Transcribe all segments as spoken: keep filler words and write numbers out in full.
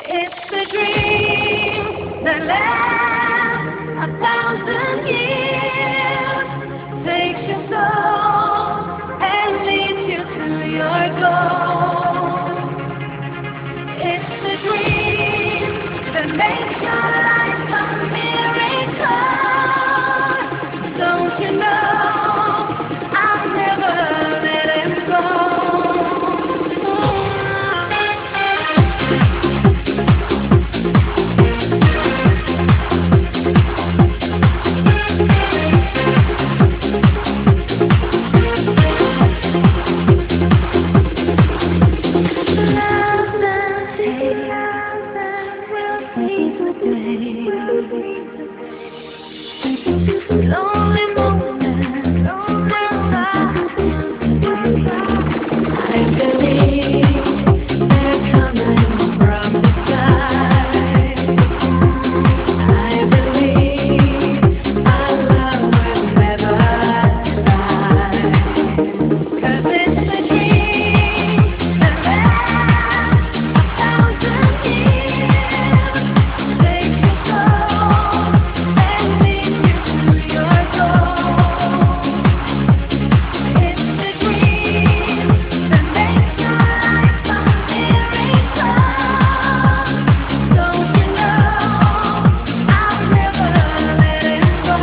It's a dream that lasts a thousand years, takes your soul and leads you to your goal. It's a dream that makes your life a miracle. Don't you know I'll never let him go. Love and hate will fade away. Lonely moments will pass away. I believe they're coming from the sky. I believe our love will never die. 'Cause it's a dream that lasts a thousand years, takes your soul and leads you to your goal. It's a dream that makes your life a miracle. Don't you know I'll never let it go.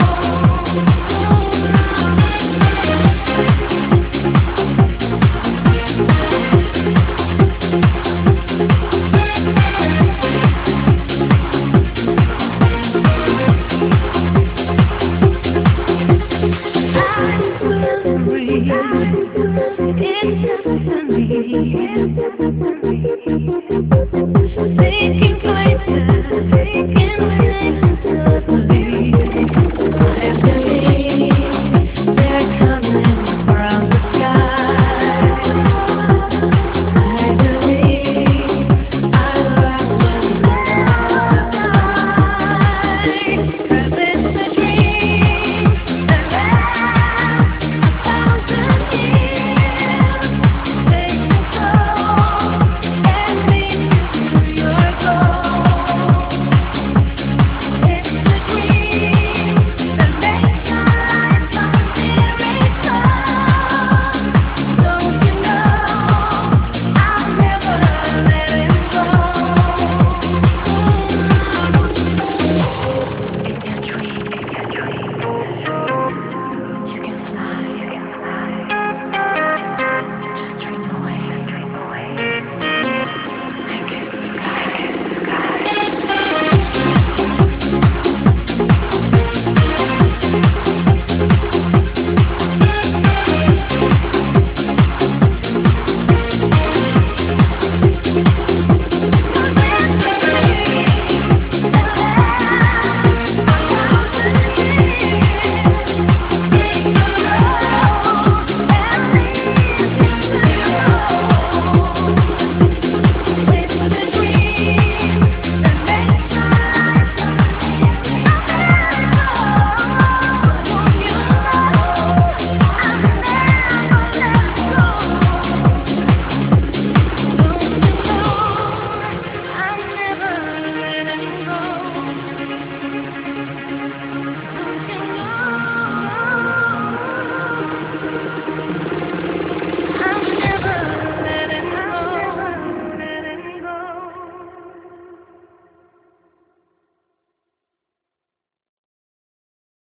I will breathe. It's destiny.